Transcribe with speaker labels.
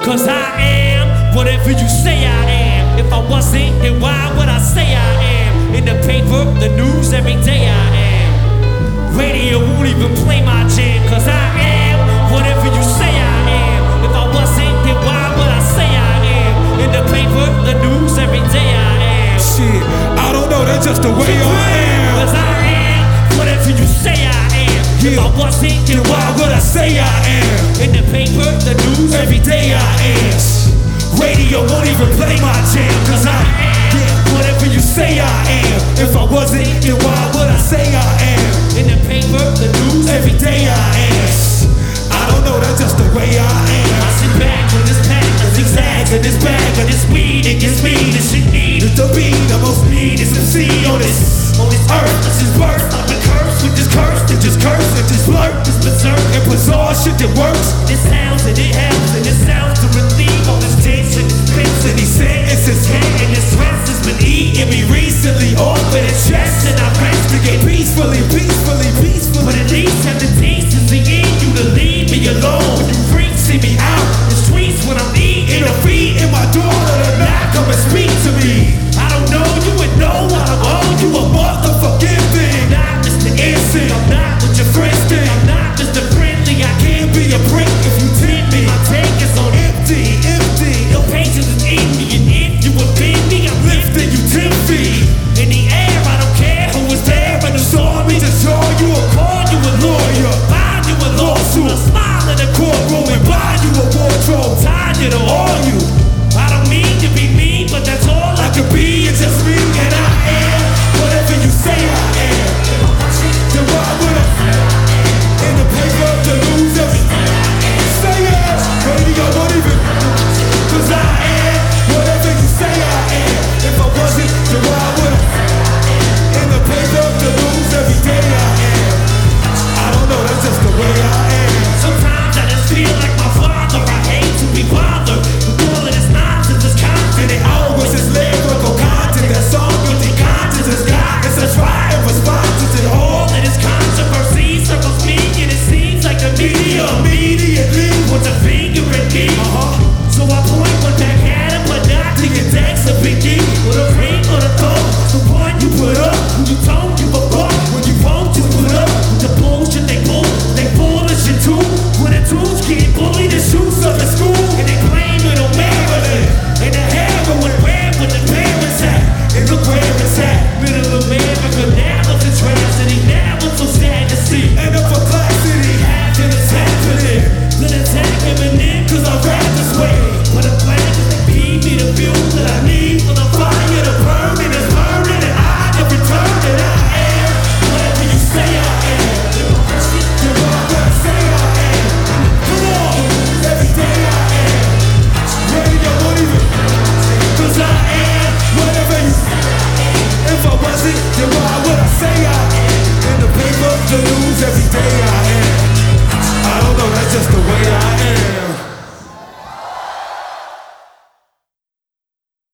Speaker 1: Cause I am whatever you say I am. If I wasn't, then why would I say I am? In the paper, the news, every day I am. Radio won't even play my jam. Cause I am whatever you say I am. If I wasn't, then why would I say I am? In the paper, the news, every day I am.
Speaker 2: Shit, I don't know, that's just the way I am.
Speaker 1: Cause I am whatever you say I am. If I wasn't, then why would I say I am? In the paper, the news, every day I am. Radio won't even play my jam. Cause I am whatever you say I am. If I wasn't, then why would I say I am? In the paper, the news, every day I am.
Speaker 2: I don't know, that's just the way I am.
Speaker 1: I sit back with this pack, a zigzag in this bag of this weed. It gets me, this shit needed to be the most needed MC on this earth. This is birth, I've been cursed with this curse. It just curse, it just blur, this berserk.
Speaker 2: It bizarre shit that works.
Speaker 1: This sounds and it helps and it sounds to relieve all this tension, this pinch and these sentences. And this stress has been eating me recently off of the chest. And I rest to get
Speaker 2: peacefully,